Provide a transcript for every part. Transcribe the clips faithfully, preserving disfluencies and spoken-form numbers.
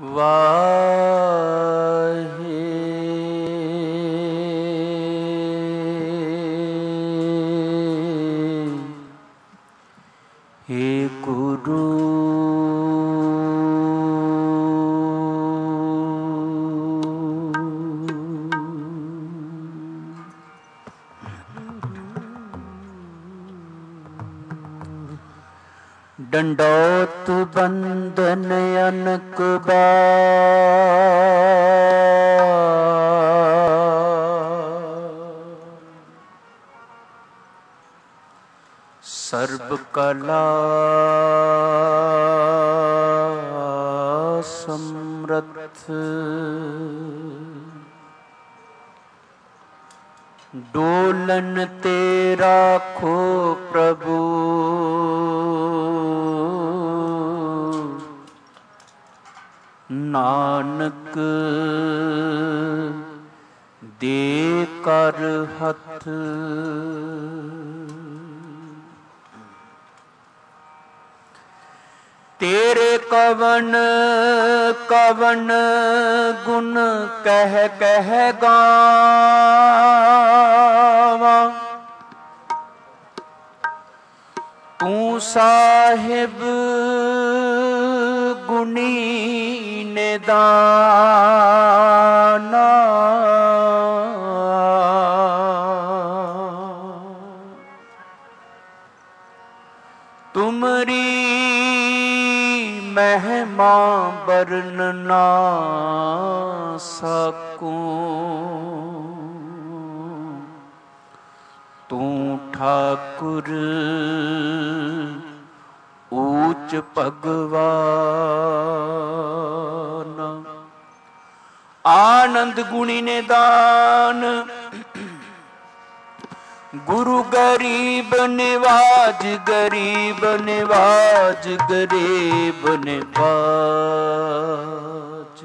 ਵਾਹੇ ਹੇ ਗੁਰੂ ਡੰਡੋਤ ਬੰਦਨ ਅਨਕ ਸਰਬ ਕਲਾ ਸਮਰਥ ਡੋਲਨ ਤੇ ਰਾਖੋ ਪ੍ਰਭੂ ਨਾਨਕ ਦੇ ਕਰ ਹੱਥ ਤੇਰੇ ਕਵਨ ਕਵਨ ਗੁਣ ਕਹਿ ਕਹਿ ਗਾਵਾਂ ਤੂੰ ਸਾਹਿਬ ਗੁਣੀ ਨਿਦਾਨਾ ਤੁਮਰੀ ਮਹਿਮਾ ਬਰਨ ਨਾ ਸਕੂੰ ਤੂੰ ਠਾਕੁਰ ਊਚ ਭਗਵਾਨ ਆਨੰਦ ਗੁਣੀ ਨਿਦਾਨ ਗੁਰੂ ਗਰੀਬ ਨਿਵਾਜ ਗਰੀਬ ਨਿਵਾਜ ਗਰੀਬ ਨਿਵਾਜ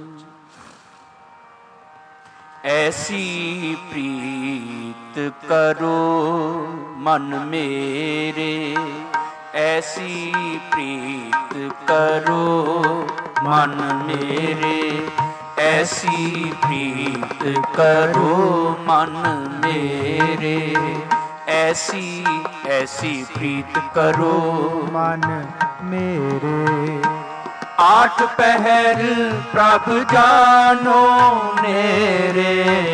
ਐਸੀ ਪ੍ਰੀਤ ਕਰੋ ਮਨ ਮੇਰੇ ਐਸੀ ਪ੍ਰੀਤ ਕਰੋ ਮਨ ਮੇਰੇ ਐਸੀ ਪ੍ਰੀਤ ਕਰੋ ਮਨ ਮੇਰੇ ਐਸੀ ਐਸੀ ਪ੍ਰੀਤ ਕਰੋ ਮਨ ਮੇਰੇ ਆਠ ਪਹਿਰ ਪ੍ਰਭ ਜਾਨੋ ਨੇਰੇ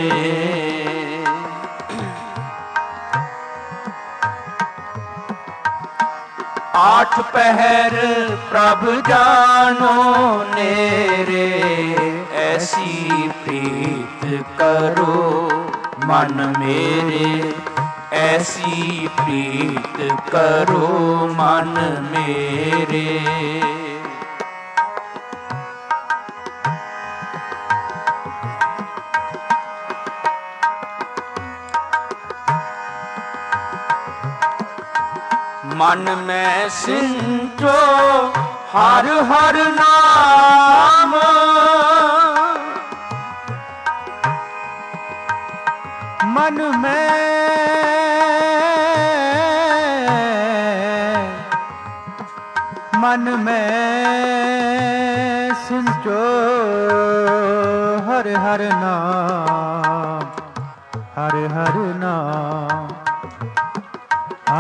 ਆਠ ਪਹਿਰ ਪ੍ਰਭ ਜਾਨੋ ਨੇਰੇ ਐਸੀ ਪ੍ਰੀਤ ਕਰੋ ਮਨ ਮੇਰੇ ਐਸੀ ਪ੍ਰੀਤ ਕਰੋ ਮਨ ਮੇਰੇ ਮਨ ਮੈਂ ਸਿੰਚੋ ਹਰ ਹਰ ਨਾਮ ਮਨ ਮੈਂ ਮਨ ਮੈਂ ਸਿੰਚੋ ਹਰ ਹਰ ਨਾਮ ਹਰ ਹਰ ਨਾਮ ਆ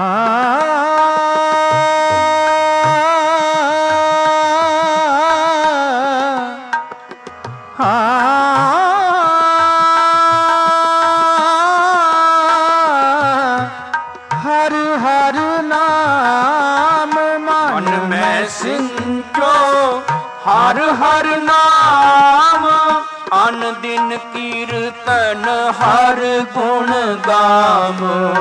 ਹਰ ਹਰ ਨਾਮ ਅਨ ਦਿਨ ਕੀਰਤਨ ਹਰ ਗੁਣ ਗਾਵ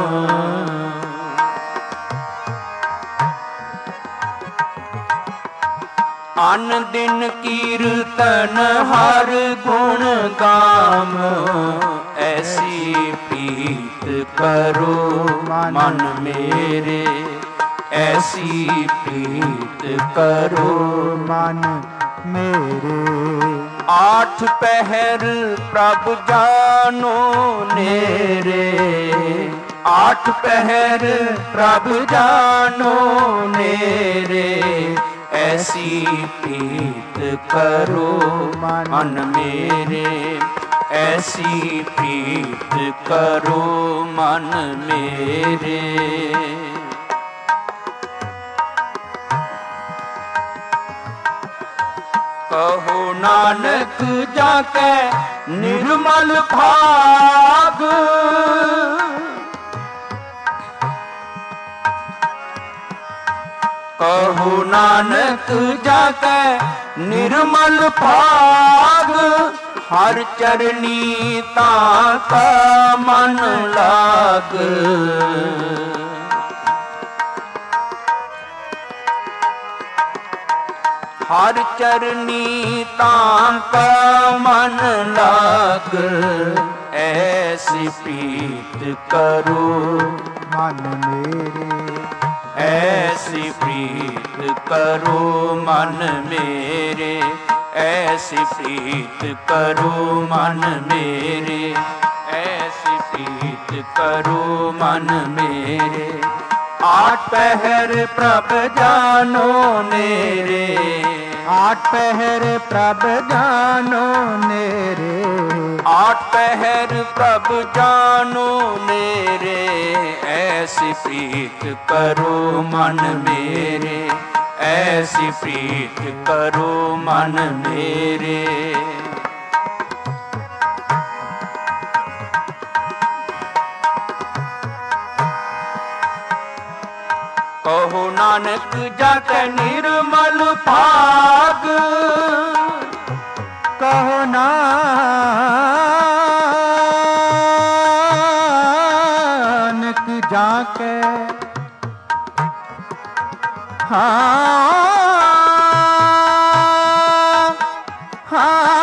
ਅਨ ਦਿਨ ਕੀਰਤਨ ਹਰ ਗੁਣ ਗਾਵ ਐਸੀ ਪ੍ਰੀਤ ਕਰੋ ਮਨ ਮੇਰੇ ਐਸੀ ਪ੍ਰੀਤ ਕਰੋ ਮਨ ਮੇਰੇ ਆਠ ਪਹਿਰ ਪ੍ਰਭ ਜਾਨੋ ਨੇਰੇ आठ पहर प्रभ जानो नेरे ऐसी प्रीत करो मन मेरे, ऐसी प्रीत करो मन मेरे। कहो नानक जाके निर्मल भाग, कहो नानक जाके निर्मल भाग, हर चरनी ताका मन लाग। हर चरनी ताका मन लाग, ऐसी प्रीत करो मन मेरे, ऐसी प्रीत करो मन मेरे, ऐसी प्रीत करो मन मेरे, ऐसी प्रीत करो मन मेरे। आठ पहर प्रभ जानो नेरे, आठ पहर प्रभ जानो नेरे, आठ पहर प्रभ जानो नेरे, ऐसी प्रीत करो मन मेरे, ऐसी प्रीत करो मन मेरे। कहो नानक जाके निर्मल भाग, कहो नानक जाके हाँ हाँ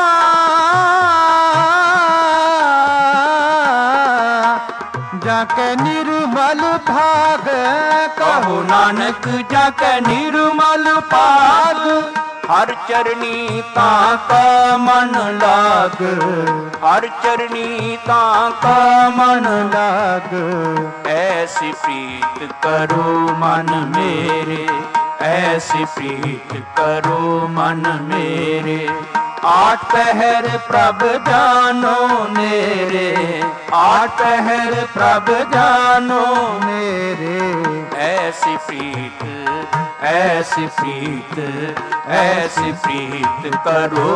जाके निर्मल भाग, कहो नानक जाके निर्मल भाग, हर चरनी ताका मन लाग, हर चरनी ताका मन लाग, ऐसी प्रीत करो मन मेरे, ऐसी प्रीत करो मन मेरे। आठ पहर प्रभ जानो नेरे, आठ पहर प्रभ जानो नेरे, ऐसी प्रीत ऐसी प्रीत ऐसी प्रीत करो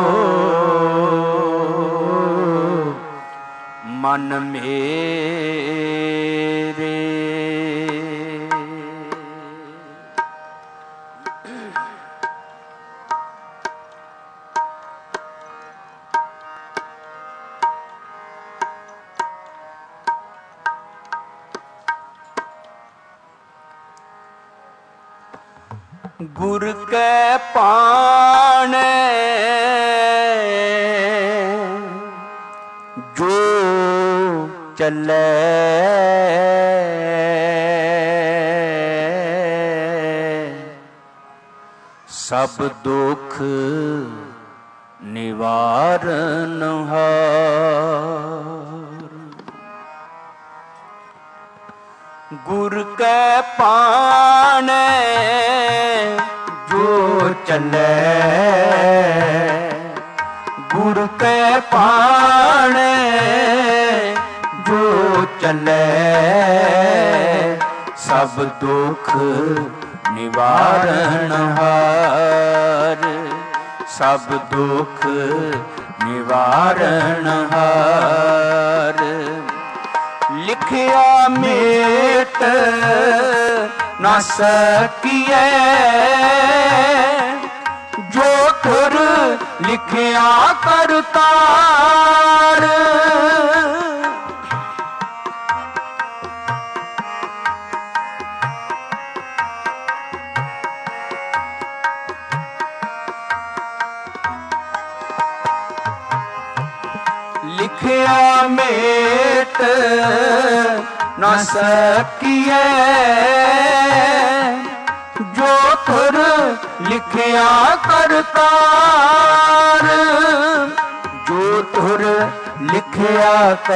मन मेरे। गुर कै पाने जो चले, सब दुख निवारण हार। गुर कै पाने जो चले, गुर कै पाने जो चले, सब दुख निवारण हार, सब दुख निवारण हार। लिखिया मेट न सकिए, जो तुर लिखिया करतार। लिखिया मेट न सकिए, जो तुर लिखिया करतार। जो तुर लिखिया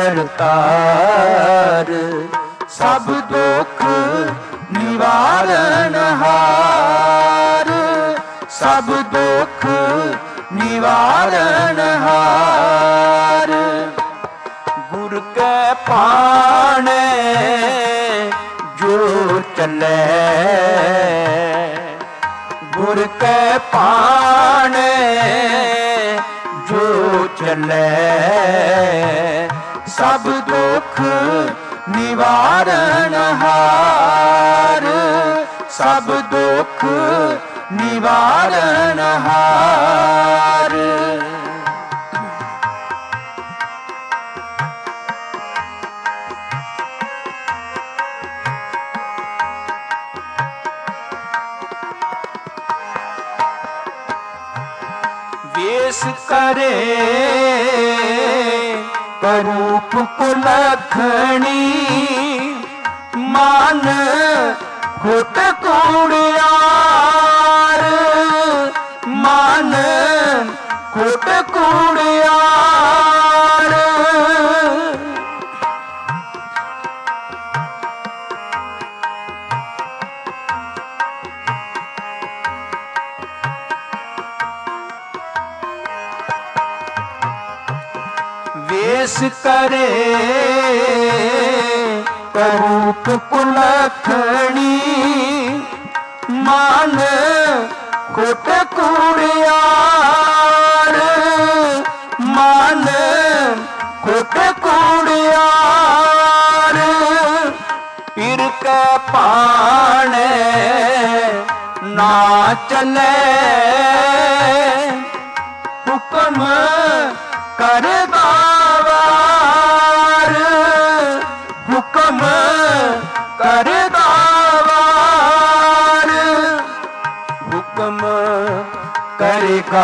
करतार, सब दुख निवारण हार, ਸਭ ਦੁਖ ਨਿਵਾਰਨ ਹਾਰ। ਗੁਰ ਕੈ ਭਾਣੇ ਜੋ ਚੱਲੇ, ਗੁਰ ਕੈ ਭਾਣੇ ਜੋ ਚੱਲੇ, ਸਭ ਦੁਖ ਨਿਵਾਰਨ ਹਾਰ, ਸਭ ਦੁਖ ਨਿਵਾਰਨ ਹਾਰ। ਵੇਸ ਕਰੇ ਕਰੂਪ ਕੁਲਖਣੀ, ਮਨ ਖੁਟ ਕੂੜਿਆਰ, ਮਨ ਖੁਟ ਕੂੜਿਆਰ। ਵੇਸ ਕਰੇ ਕਰੂਪ ਕੁਲਖਣੀ, ਮਨ ਖੁਟ ਕੂੜਿਆਰ, ਮਨ ਖੁਟ ਕੂੜਿਆਰ। ਫਿਰ ਕੈ ਭਾਣੇ ਨਾ ਚੱਲੇ, ਹੁਕਮ ਕਰਦਾ ਵਾਰ, ਹੁਕਮ ਕਰਦਾ ਵਾਰ, ਹੁਕਮ ਕਰੇਗਾ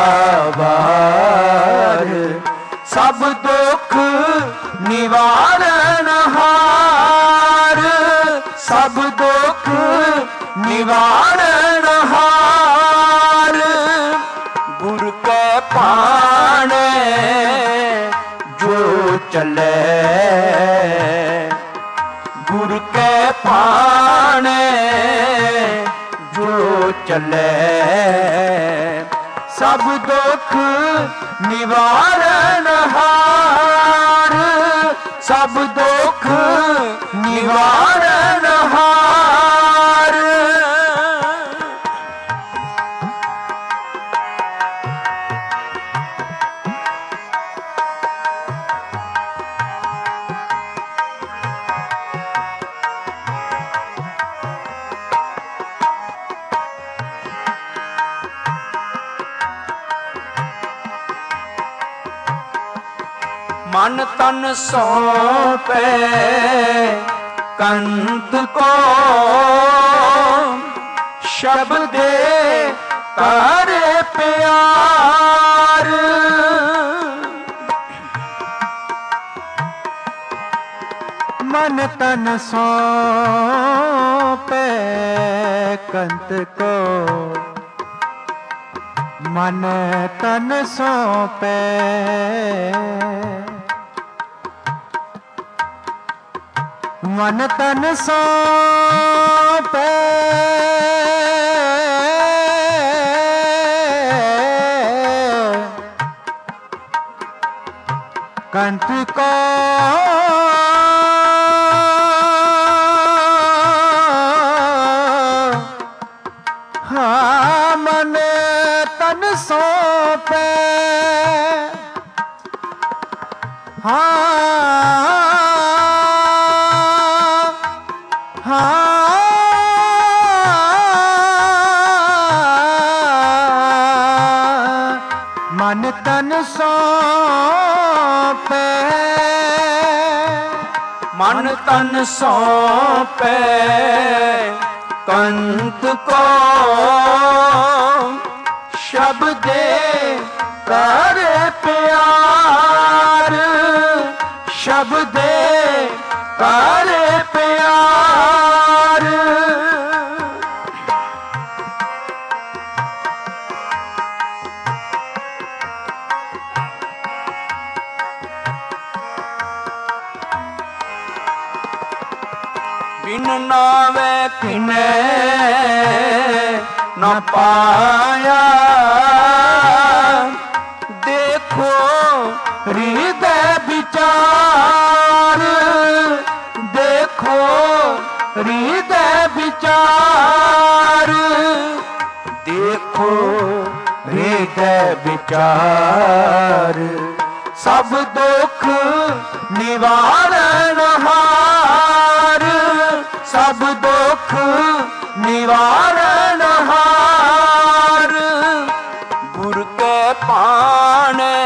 ਵਾਰ। ਸਭ ਦੁਖ ਨਿਵਾਰਨ ਹਾਰ, ਸਭ ਦੁਖ ਨਿਵਾਰਨ ਹਾਰ। ਗੁਰ ਕੈ ਭਾਣੇ ਜੋ ਚੱਲੇ, ਗੁਰ ਕੈ ਭਾਣੇ ਜੋ ਚੱਲੇ, ਸਭ ਦੁਖ ਨਿਵਾਰਨ ਹਾਰ, ਸਭ ਦੁਖ ਨਿਵਾਰਨ ਹਾਰ। ਮਨ ਤਨ ਸੌਂਪੇ ਕੰਤ ਕੋ, ਸ਼ਬਦੇ ਤਾਰੇ ਪਿਆਰ। ਮਨ ਤਨ ਸੌਂਪੇ ਕੰਤ ਕੋ, ਮਨ ਤਨ ਸੌਂਪੇ, ਮਨ ਤਨ ਸੌਂਪੇ, ਕੰਤ ਕੋ ਹਾਂ, ਮਨ ਤਨ ਸੌਂਪੇ, ਹਾਂ ਮਨ ਤਨ ਸੌਂਪੇ, ਮਨ ਤਨ ਸੌਂਪੇ ਕੰਤ ਕੋ, ਸ਼ਬਦੇ ਕਰ ਪਿਆਰ, ਸ਼ਬਦੇ ਕਰ ਪਿਆਰ। ਬਿਨ ਨਾਵੇ ਕਿਨੇ ਨਾ ਪਾਇਆ, ਦੇਖੋ ਹਿਰਦੈ ਵਿਚਾਰ, ਸਭ ਦੁੱਖ ਨਿਵਾਰਨ ਹਾਰ, ਸਭ ਦੁੱਖ ਨਿਵਾਰਨ ਹਾਰ। ਗੁਰ ਕੈ ਭਾਣੈ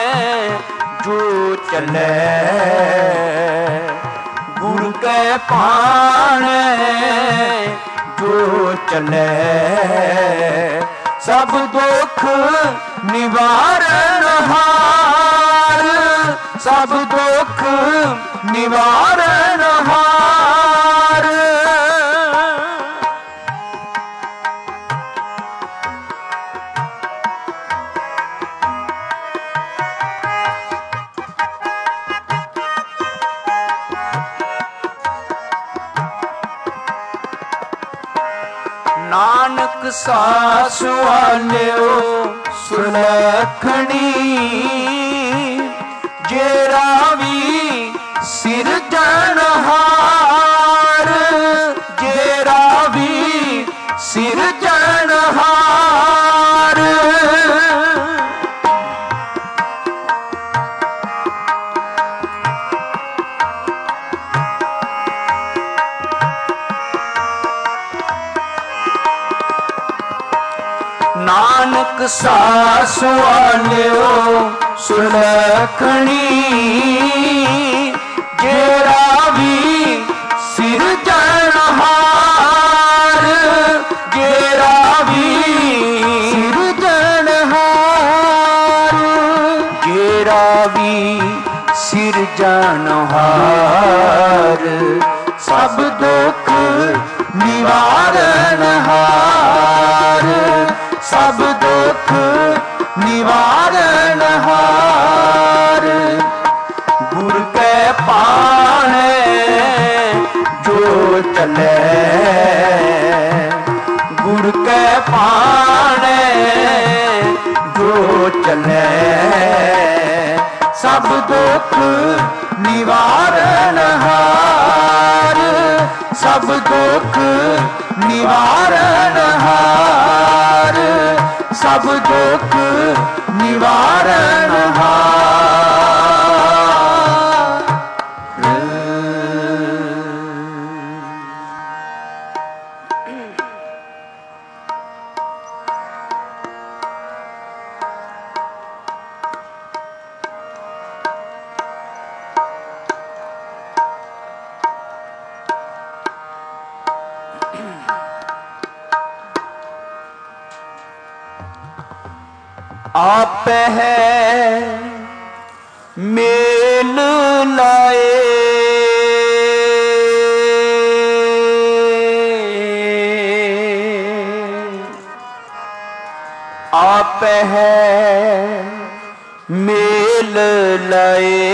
ਜੋ ਚੱਲੈ, ਗੁਰ ਕੈ ਭਾਣੈ ਜੋ ਚੱਲੈ, ਸਭ ਦੁੱਖ ਨਿਵਾਰਨ ਹਾਰ, ਸਭ ਦੁੱਖ ਨਿਵਾਰਨ ਹਾਰ। ਨਾਨਕ ਸਾਸ ਵਾਲਿਓ ਸੁਲੱਖਣੀ, ਜਿਹੜਾ ਵੀ ਸਿਰਜਣਹਾਰ, ਜਿਹੜਾ ਵੀ ਸਿਰਜਣਹਾਰ। ਨਾਨਕ ਸਾਸ ਵਾਲਿਓ ਸੁਲੱਖਣੀ, ਜਿਹੜਾ ਵੀ ਸਿਰਜਣਹਾਰ, ਜਿਹੜਾ ਵੀ ਸਿਰਜਣਹਾਰ, ਜਿਹੜਾ ਵੀ ਸਿਰਜਣਹਾਰ, ਸਭ ਦੁੱਖ ਨਿਵਾਰਨ ਹਾਰ, ਸਭ ਦੁੱਖ ਨਿਵਾਰਨ ਹਾਰ। ਗੁਰ ਕੈ ਭਾਣੈ ਜੋ ਚੱਲੈ, ਗੁਰ ਕੈ ਭਾਣੈ ਜੋ ਚੱਲੈ, ਸਭ ਦੁੱਖ ਨਿਵਾਰਨ ਹਾਰ, ਸਭ ਦੁੱਖ ਨਿਵਾਰਨ ਹਾਰ, ਸਭ ਦੁੱਖ ਨਿਵਾਰਨ ਹਾਰ। ਆਪਹਿ ਮੇਲ ਲਾਏ, ਆਪਹਿ ਮੇਲ ਲਾਏ,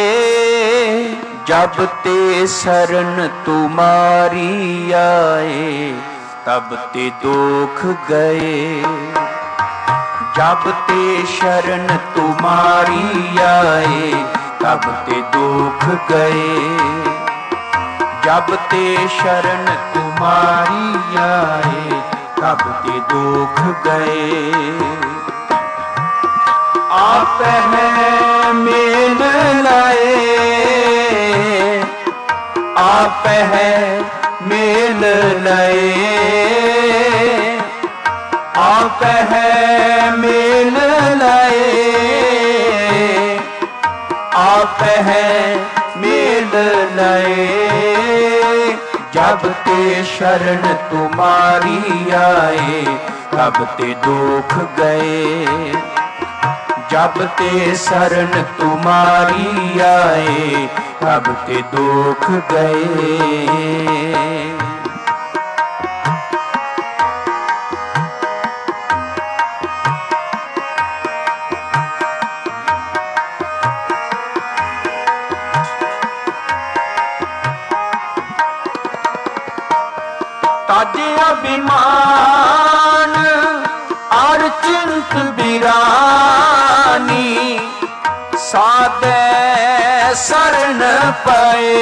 ਜਬ ਤੇ ਸਰਨ ਤੁਮਾਰੀ ਆਏ, ਤਬ ਤੇ ਦੁਖ ਗਏ। जब ते शरण तुम्हारी आए, तब ते दुख गए। जब ते शरण तुम्हारी आए, तब ते दुख गए। आप है मेल लाए, आप है मेल लाए, आप है मेल लाए, आप है मेल लाए। जब ते शरण तुम्हारी आए, तब ते दुख गए। जब ते शरण तुम्हारी आए, तब ते दुख गए। ताजे अभिमान और चिंत बिरानी, सादे शरण पाए।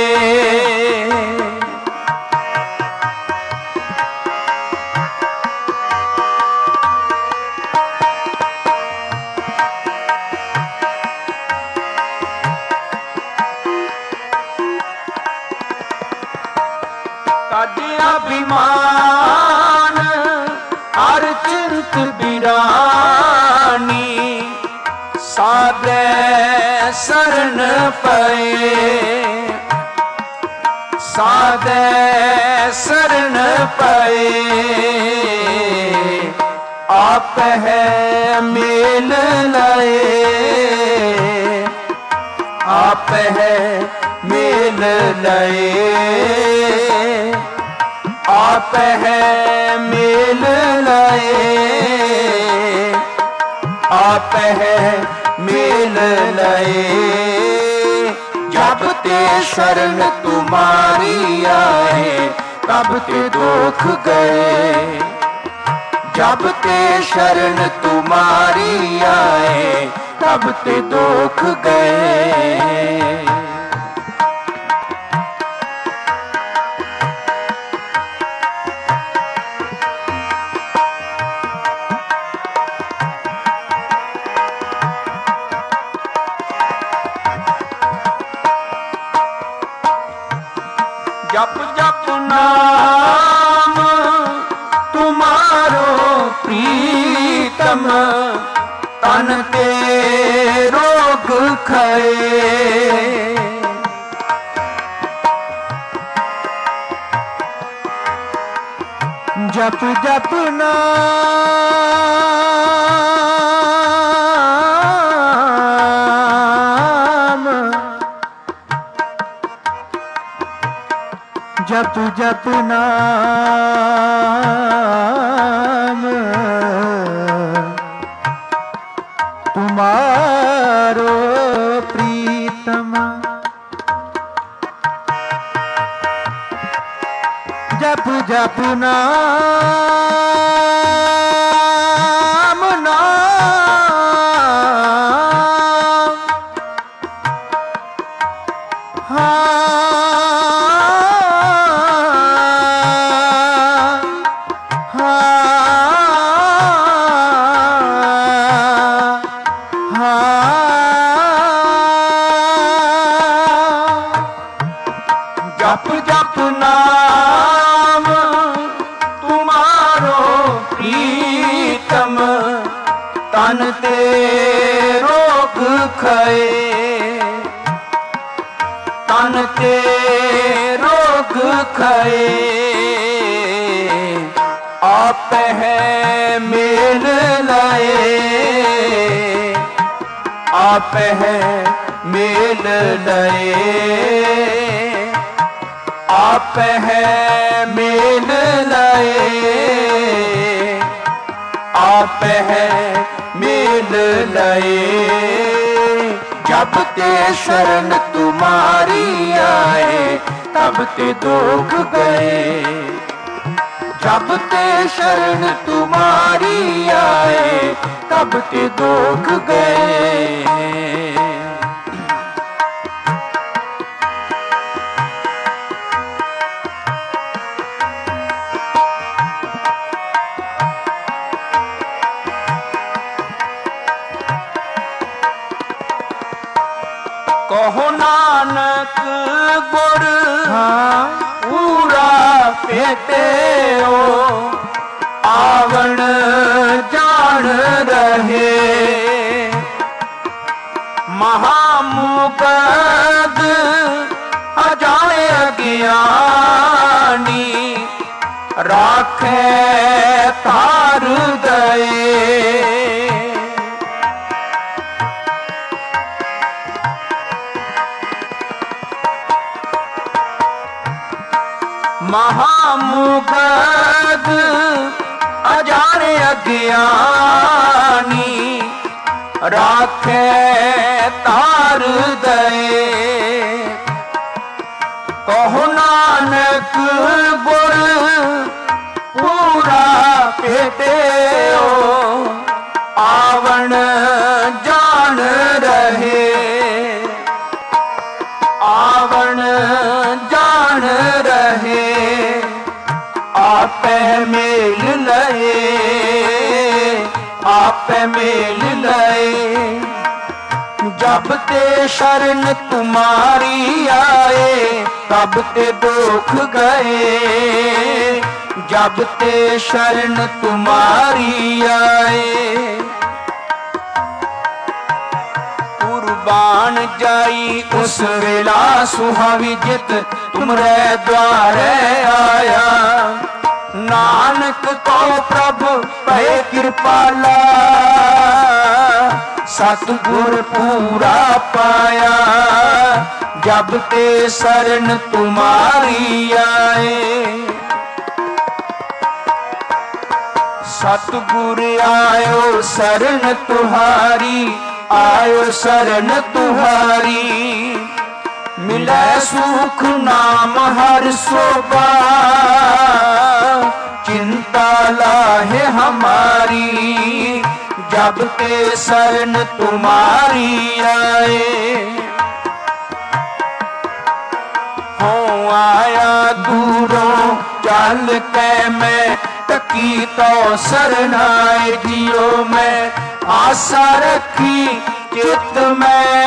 समान हर चिंत बिरानी साधे शरण पए साधे शरण पए आप है मेल लाए आप है मेल लाए आप है मेल लाए आप है मेल लाए जब ते शरण तुम्हारी आए तब ते दुख गए जब ते शरण तुम्हारी आए तब ते दुख गए जप जप नाम तुम्हारो प्रीतम तन ते रोग खाए जप जप नाम जप जप नाम तुम्हारो प्रीतम जप जप नाम नाम हाँ जप जप नाम तुम्हारो प्रीतम तन ते रोग खाए तन ते रोग खाए आप है मेल लाए आप है मेल लाए आप है मेल लाए आप है मेल लाए जब ते शरण तुम्हारी आए तब ते दुख गए जब ते शरण तुम्हारी आए तब ते दुख गए कहो नानक गुर पूरा पेते हो आवण जान रहे महामुकद अजाए अज्ञानी राखे तार दए महामुकद अजाने अज्ञानी राखे तार दए कहो नानक गुर पूरा पेते हो आवण जान रहे आवण जान रहे आप मेल लए आप मेल लए जब ते शरण तुम्हारी आए तब ते दुख गए जब ते शरण तुम्हारी आए। कुर्बान जाई उस वेला सुहावी जित तुमरे द्वारे आया। नानक को प्रभु पै कृपाला सतगुर पूरा पाया। जब ते शरण तुम्हारी आए। सतगुर आयो शरण तुहारी, आयो शरण तुहारी। मिले सुख नाम हर शोभा, चिंता लाहे हमारी। जब ते शरण तुम्हारी आए। हो आया दूरों चल के मैं, तकी तो शरणाए जियो मैं। आशा रखी चित में,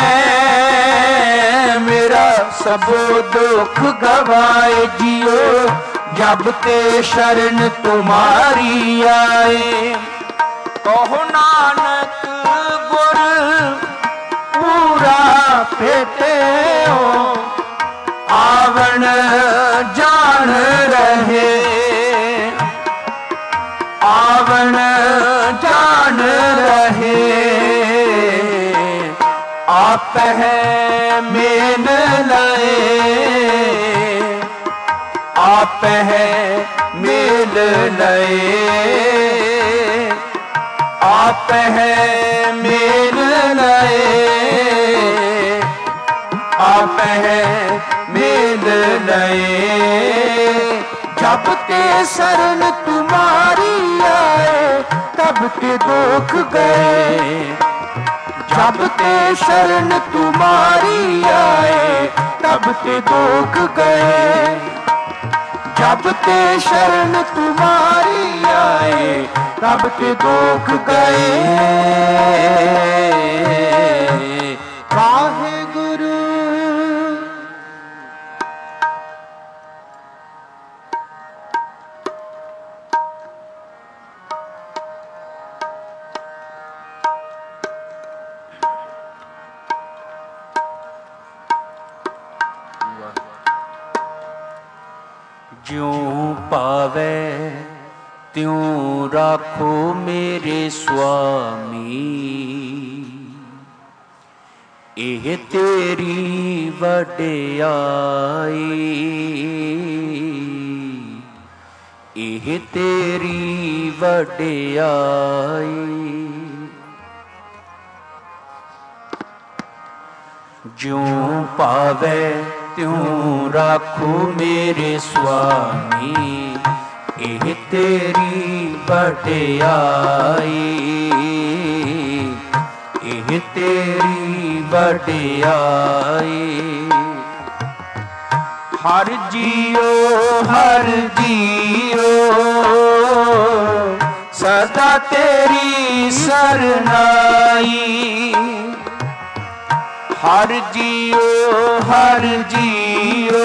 मेरा सबो दुख गवाए जियो। जब ते शरण तुम्हारी आए। कहो नानक गुर पूरा फेटे हो, आवण जान रहे। आवण जान रहे। आप है मेल लए। आप है मेल लए। आप है मेल लए। आप है मेल लए। जब ते शरण तुम्हारी आए, तब ते दुख गए। जब ते शरण तुम्हारी आए, तब ते दुख गए। जब ते शरण तुम्हारी आए, तब ते दुख गए। वाहे गुरु। ज्यों पावे त्यों राखो मेरे स्वामी। एह तेरी वडियाई। एह तेरी वडियाई। ज्यों पावे त्यों राखो मेरे स्वामी। एह तेरी वडियाई। एह तेरी वडियाई। हर जियो हर जियो सदा तेरी सरनाई। हर जियो हर जियो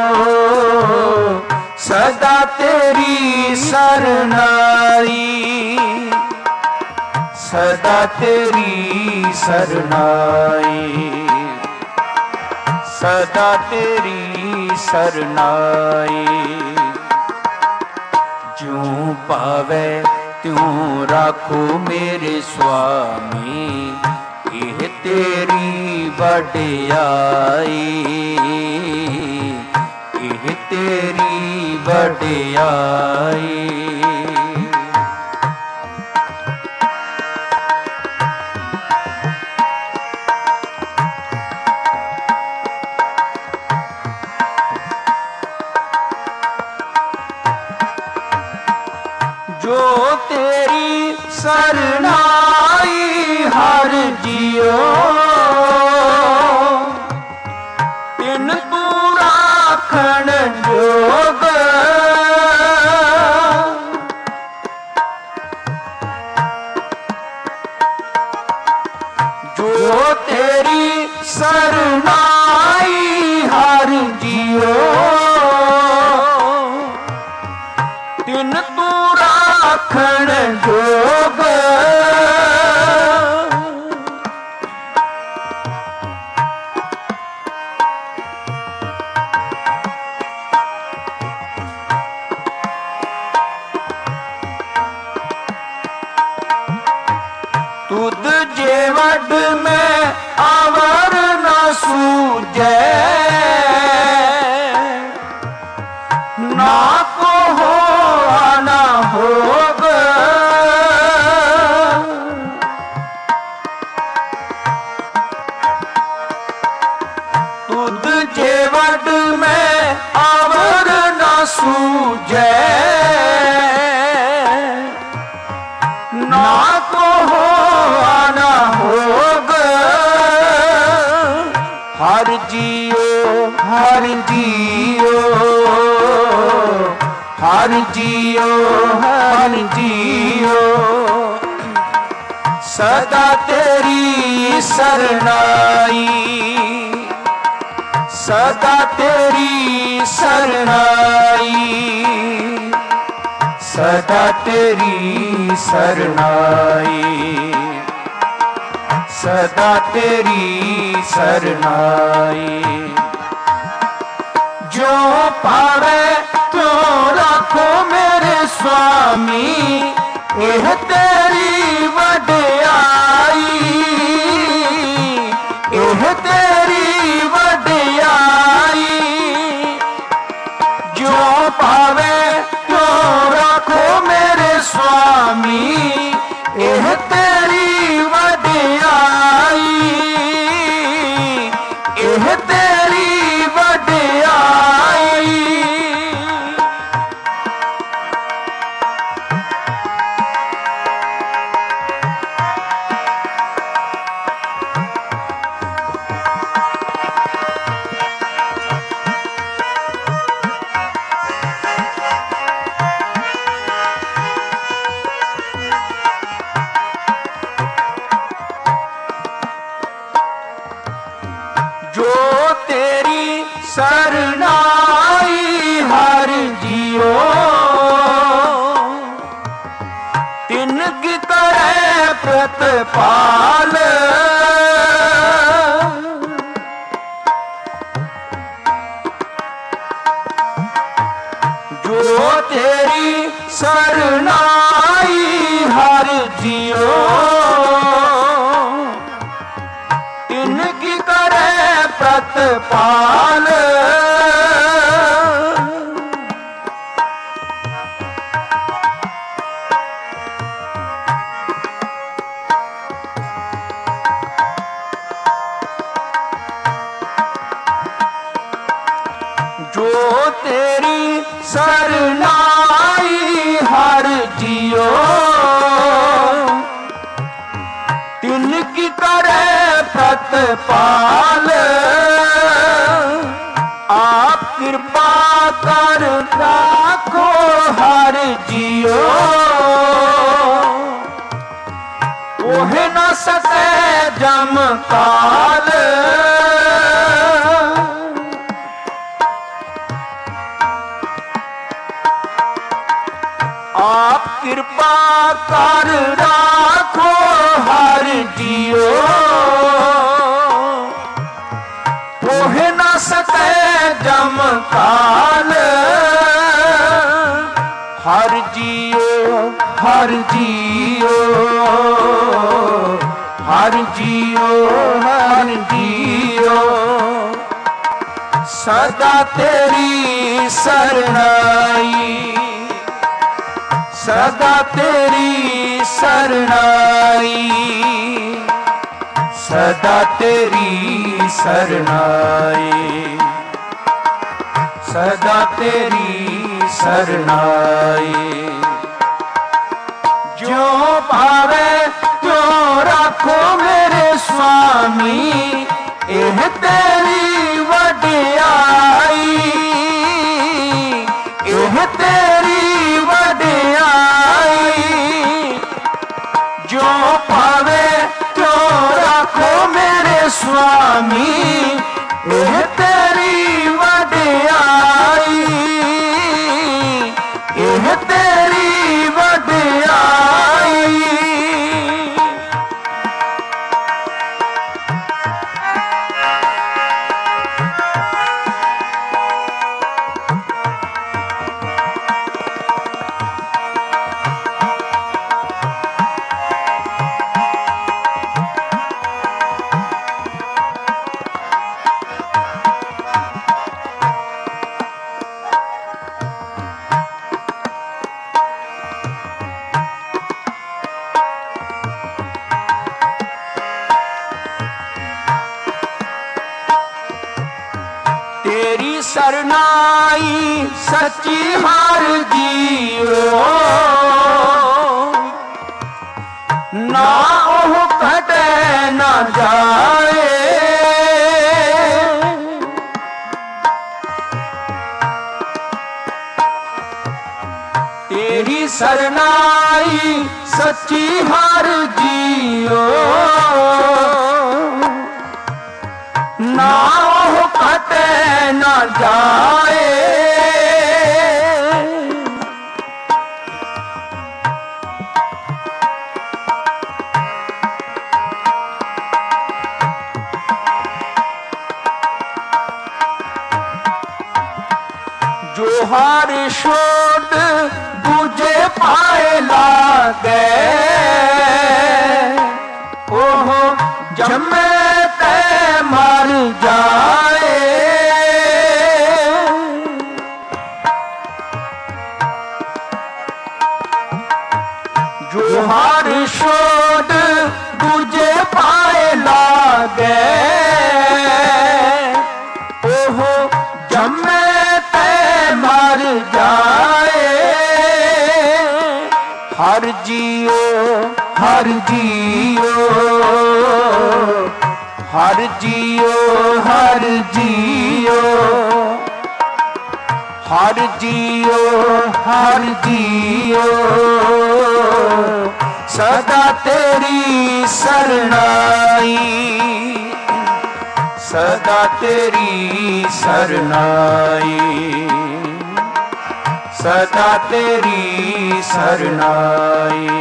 सदा तेरी सरनाई। सदा तेरी सरनाई। सदा तेरी सरनाई। ज्यों पावे त्यों राखो मेरे स्वामी। एह तेरी वडियाई। एह तेरी वडियाई। जो तेरी सरनाई हर जियो तिन तू राखण जोग। जो तेरी सरनाई हर जियो वड में आवर न सूझे, ना को हो आना होग। तुद जे वड में आवर न सूझे, ना को हो आना होग। हर जियो हर जियो हर जियो हर जियो, सदा तेरी सरनाई, सदा तेरी सरनाई, सदा तेरी सरनाई, सदा तेरी सरनाई। जो पावे तो रखो मेरे स्वामी, यह तेरी वड्याई, यह तेरी वड्याई। जो पावे तो रखो मेरे स्वामी, यह तेरी वड्याई, यह तेरी वड्याई। जो तेरी सरनाई हर जियो, तिन की करे प्रतिपाल। जो तेरी सरनाई हर जियो, तिनकी करे प्रतिपाल। जो तेरी सरनाई हर जियो, तिनकी करे प्रतिपाल। आप कृपा कर राखो हर जियो, ओह न सके जम काल। आप कृपा कर राखो हर जियो, ओह न सके जम काल। हर जियो हर जियो हर जियो हर जियो, सदा तेरी सरनाई, सदा तेरी सरनाई, सदा तेरी सरनाई, सदा तेरी सरनाई। जो पावे तो रखो मेरे स्वामी, यह तेरी वड्याई, यह तेरी वड्याई। जो पावे तो रखो मेरे स्वामी, यह तेरी वड्याई, यह तेरी वड्याई। तेरी सरनाई सच्ची हार जियो ना ओह घटे ना जाए तेरी सरनाई सच्ची हार जियो ना ओह घटे ना जाए जो हार शोध दूजे पाए लागे ओह जमे ते मर जाए जो हार शोध दूजे पाए लागे ओह जमे मर जाए हर जियो हर जियो हर जियो हर जियो हर जियो हर जियो सदा तेरी सरनाई सदा तेरी सरनाई सदा तेरी सरनाई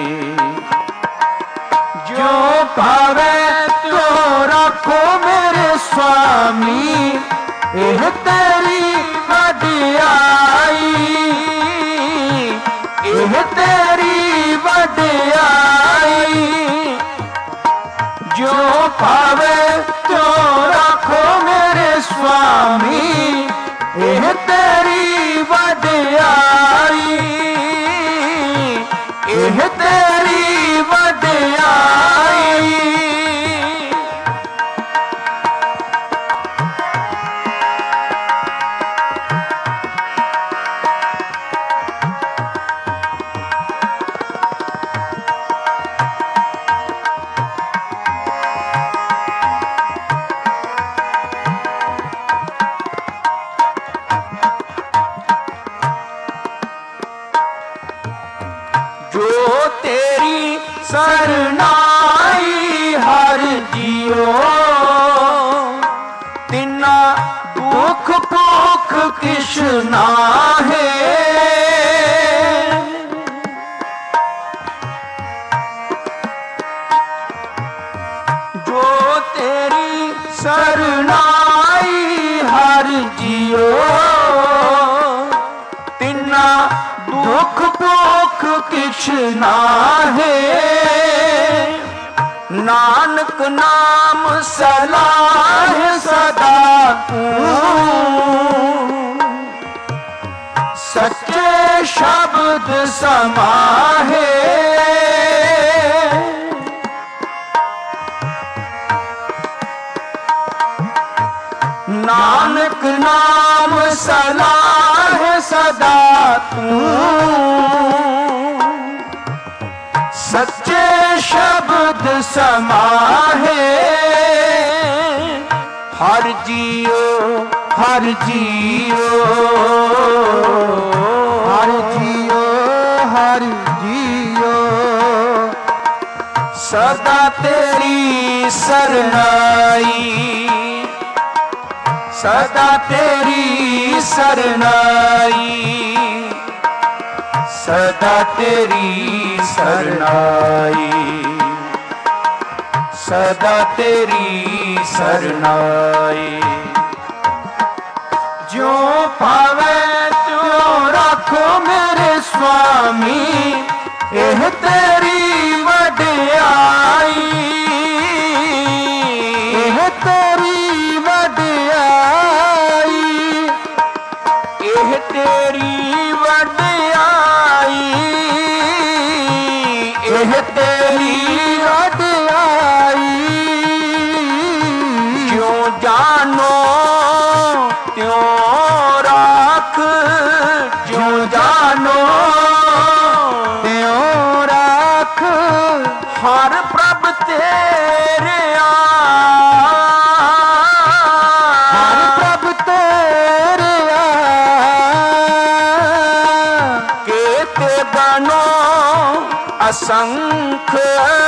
जो पावे तो रखो मेरे स्वामी एह तेरी वडियाई एह तेरी वडियाई जो पावे तो रखो मेरे स्वामी एह तेरी वडियाई एह तेरी वडियाई जो तेरी सरनाई हर जियो तिना दुख भूख किश नाहे जो तेरी सरनाई हर जियो तिना दुख भूख किछ नाहे नानक नाम सलाह सदा सच्चे शब्द समाहे नानक नाम सलाह सदा तू सच्चे शब्द समाहे हर जियो हर जियो हर जियो हर जियो सदा तेरी सरनाई सदा तेरी सरनाई सदा तेरी सरनाई सदा तेरी सरनाई जो पावे त्यों रखो मेरे स्वामी एह तेरी वडियाई एह तेरी वडियाई एह तेरी वडियाई एह तेरी वडियाई क्यों जानो त्यों हर प्रभ तेरे हर प्रभ तेरे केते गणो असंख्य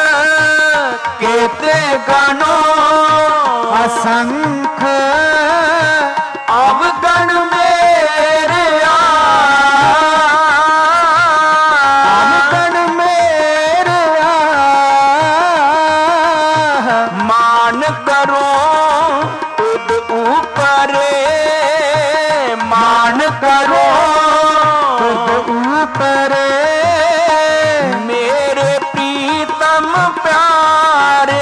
केते गणो असंख्य अवगण मेरे अवगण मेरे मान करो खुद ऊपरे मान करो खुद ऊपरे मेरे प्रीतम प्यारे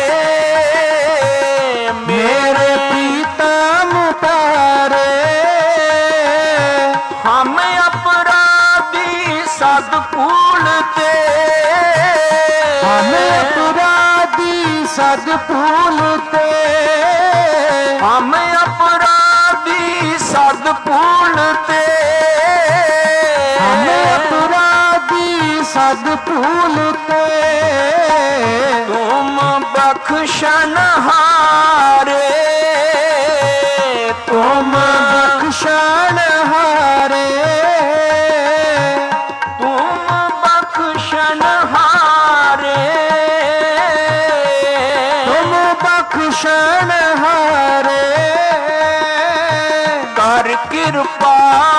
मेरे प्रीतम प्यारे हम अपराधी सदपूलते हम अपराधी सदपूलते हम अपराधी सदपूलते हम अपराधी सदपूलते तुम बख्शन हारे तुम बख्शन हारे तुम बख्शन हारे तुम बख्शन हारे कर कृपा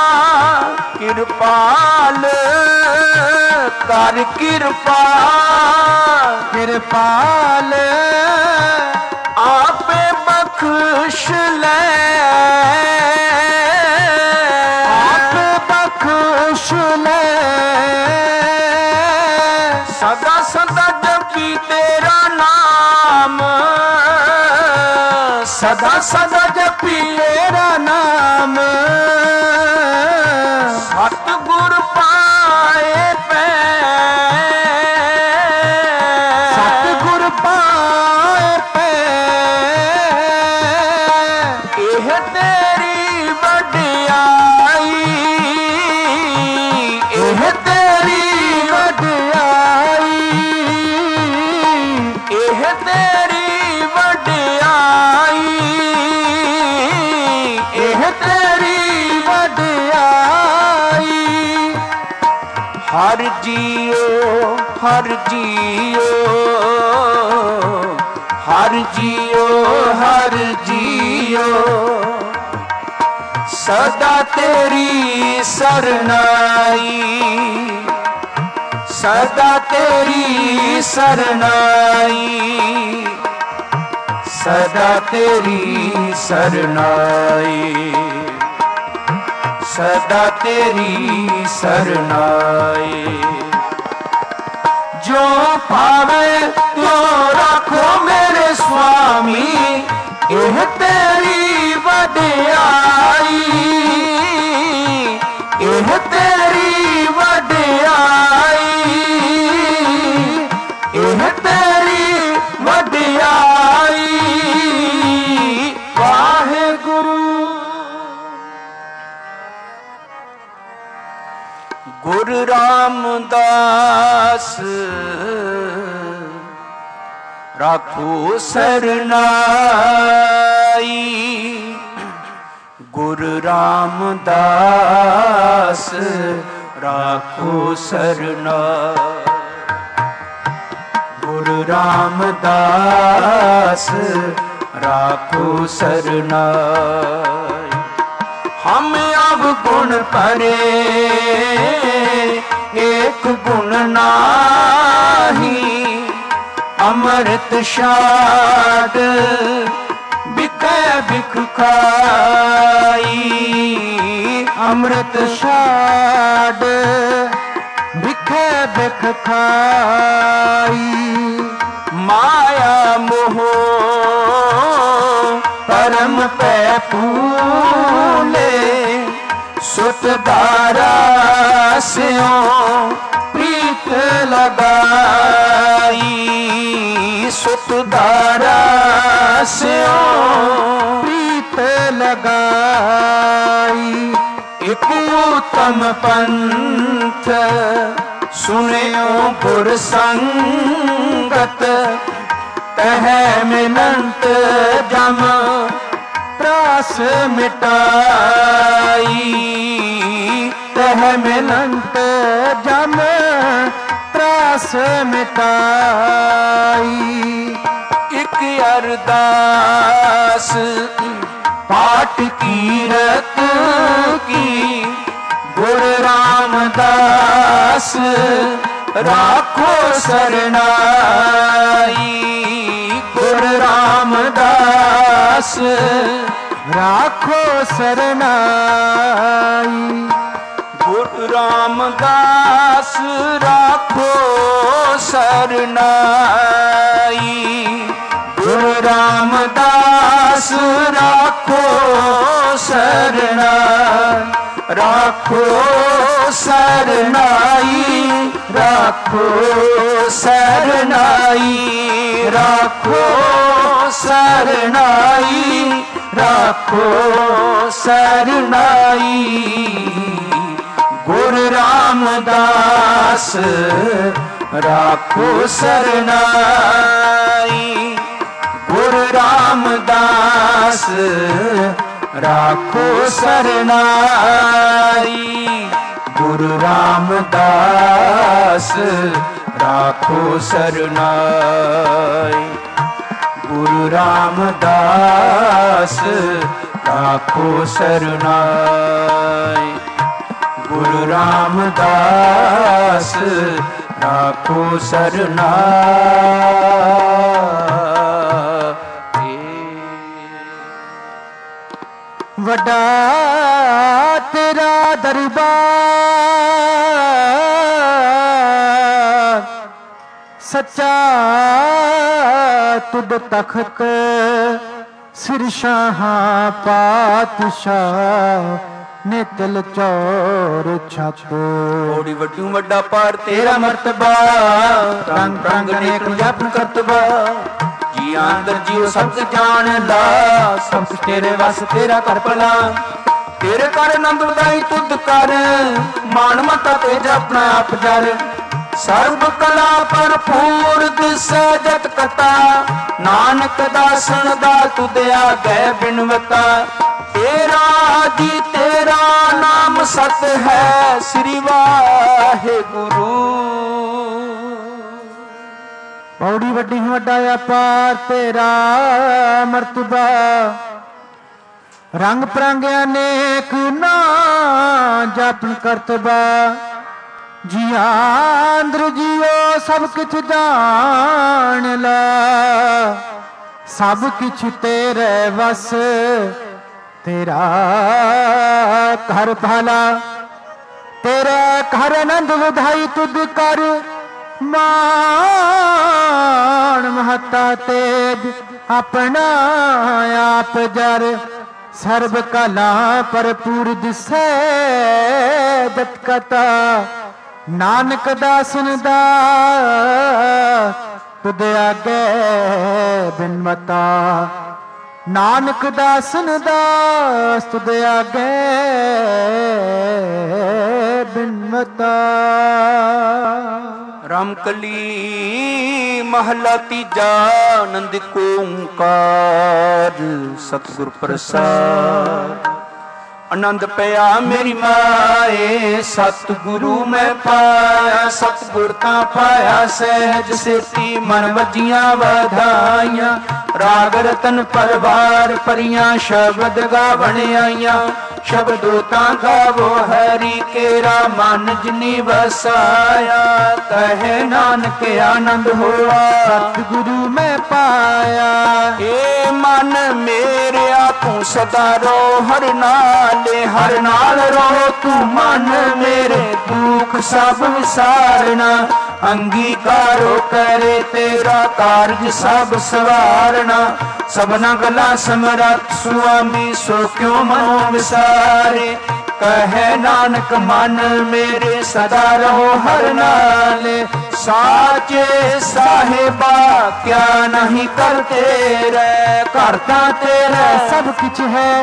कृपाल कर कृपा कृपाल आपे बख्श ले आप बख्श ले सदा सदा जपी तेरा नाम सदा सदा जपी तेरा नाम सतगुर पाए पै सतगुर पाए पे एह तेरी वडियाई एह तेरी वडियाई एह तेरी वडियाई एह तेरी वडियाई हर जियो हर जियो हर जियो हर जियो सदा तेरी सरनाई सदा तेरी सरनाई सदा तेरी सरनाई सदा तेरी सरनाई जो पावे तो रखो मेरे स्वामी एह तेरी वडियाई एह तेरी वडियाई एह तेरी वडियाई वाहेगुरु गुरु रामदास राखो सरनाई गुरु रामदास राखो सरनाई गुरु रामदास राखो सरनाई हम अब गुण परे एक गुण नाही अमृत शाद बिकै बिख खाई अमृत शाद बिखे बिख खाई माया मोह परम पै फूले सुत दारा स्यों प्रीत लगाई सुत दारा स्यों प्रीत लगाई एक उत्तम पंथ सुनियो गुर संगत तह मिलंत जम त्रास मिटाई। तह मिलंत जम त्रास मिटाई। एक अरदास पाठ कीरत की गुर रामदास राखो सरनाई। गुर रामदास राखो सरनाई। गुरु रामदास राखो सरनाई। गुरु रामदास राखो सरनाई। राखो सरनाई। राखो सरनाई। राखो सरनाई। राखो सरनाई। गुरु रामदास राखो सरनाई। गुरु रामदास राखो सरनाई। गुरु रामदास राखो सरनाई। गुरु रामदास राखो सरनाई। गुरु रामदास राखो सरनाई। वड्डा तेरा दरबार सच्चा तुद तख्त सिर शाहां पातशाह ने तिल चौर छप। ओड़ी वड्डू वड्डा पार तेरा मर्तबा रंग रंग अनेक जप करतबा। जी अंदर जीव सब जान ला सब कुछ तेरे वस तेरा कर भला। तेरे कर नंद उदाई तुद कर मान मता तेज अपना आप जर। सर्व कला भरपूर दिसै जत कथा नानक दासन दा तुद आगे बिनवता। तेरा जी तेरा नाम सत है श्री वाहेगुरु। पौड़ी वड्डी वड्डा अपार तेरा मर्तबा रंग परंग अनेक ना जापन करतबा। जिया अंदर जियो सब किछ जान ला सब किछ तेरे वस तेरा घर भला। तेरा घर आनंद वधाई तुद कर मान महता तेज अपना आप जर। सर्व कला भरपूर दिसै जत कथा नानक दासन दा तुद आगे बिनमता। नानक दासन दास तुद आगे बिनमता। रामकली महला तीजा नंद ओंकार सतगुर प्रसाद। आनंद पया मेरी माए सतगुरु मैं पाया। सतगुर ता पाया सहज सेती मन वजियां वधाइयां। राग रतन परवार परियां शब्द गावण आईयां। शब्दो ता गावो हरि केरा मन जिनी वसाया। कहे नानक आनंद होआ सतगुरु मैं पाया। ए मन मेरे तू सदा रो हर नाले हर नाल रो तू मन मेरे दुख सब विसारना। अंगीकारो करे तेरा कारज सब सवारना। सबना गला समरथ सुआमी सो क्यों मनो विसारे। कहे नानक मन मेरे सदा रहो हर नाले। साचे साहिबा क्या नहीं करते रे करता तेरा सब कुछ है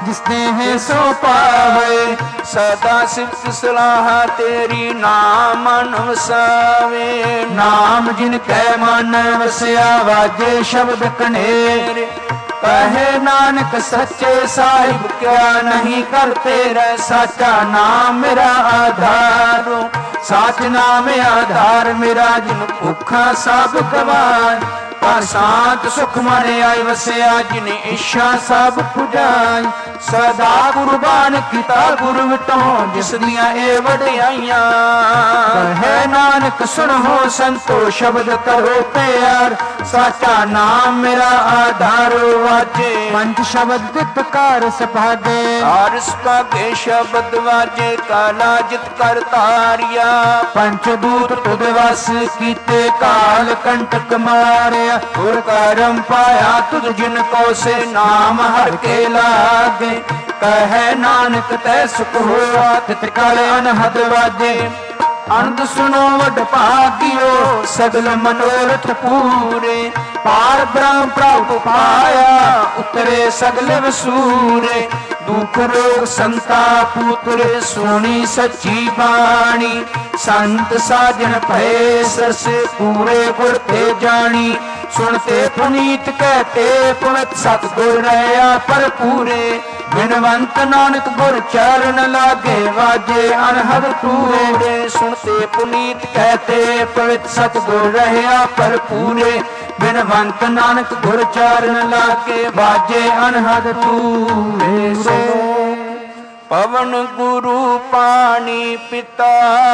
जिसने है सो पावे। सदा सिफत सलाह तेरी नाम मन वसावे। नाम जिनके मन वसिया वाजे शब्द कनेर। कहे नानक सच्चे साहिब क्या नहीं करते रह। साचा नाम मेरा आधार। साच नाम आधार मेरा जिन भुखा सब गवाए। पर शांत सुख मन आई वसिया जिन इच्छा सब पुजाई। सदा कुर्बान किता गुर विटो जिस दियां ए वडियाइयां। कहे नानक सुनो संतो शब्द करो प्यार। साचा नाम मेरा आधार वाजे। पंच शब्द तितकार सभागे। हर सभागे शब्द वाजे काला जित कर तारिया। पंचभूत तुद वस कीते काल कंटक मारिया। गुर करम पाया तुझ जिनको से नाम हर के लागे। कहे नानक तै सुख हुआ तित काल अनहद वाजे। अनंद सुनो वड भागियो सगल मनोरथ पूरे। पार ब्रह्म प्रभु पाया उतरे सगल वसूरे। दुख रोग संताप उतरे सुनी सच्ची बाणी। संत साजन भय सरसे पूरे गुर ते जानी। सुनते पुनीत कहते पवित सतगुर रहा पर पूरे। बिनवंत नानक गुर चरण लागे वाजे अनहद टूरे। सुनते पुनीत कहते पवित सतगुर रहा पर पूरे। बिनवंत नानक गुर चरण लागे वाजे अनहद टूरे। पवन गुरु पानी पिता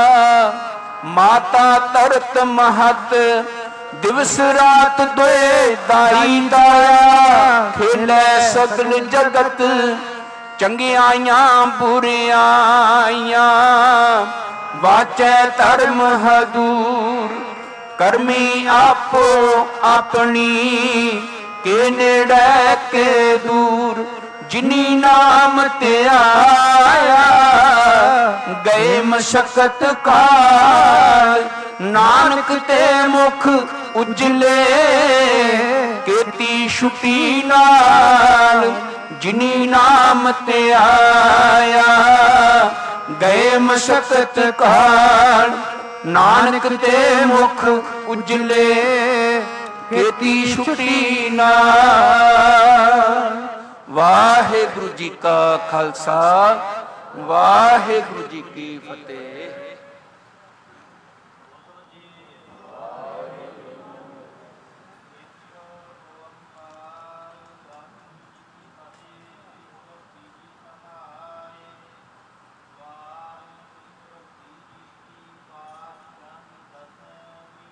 माता तरत महत। दिवस रात दोए दाई दाया। खेले सगल जगत चंगियाइयां बुरियाइयां। वाचै धर्म हदूर करमी आपो अपनी। के नेड़े के दूर जिनी नाम ते आया। गए मशक्कत काल नानक ते मुख उजले। केती छुटी नाल जिनी नाम ते आया। गए मशक्कत काल नानक ते मुख उजले। केती छुटी नाल। वाहिगुरु जी का खालसा वाहिगुरु जी की फतेह।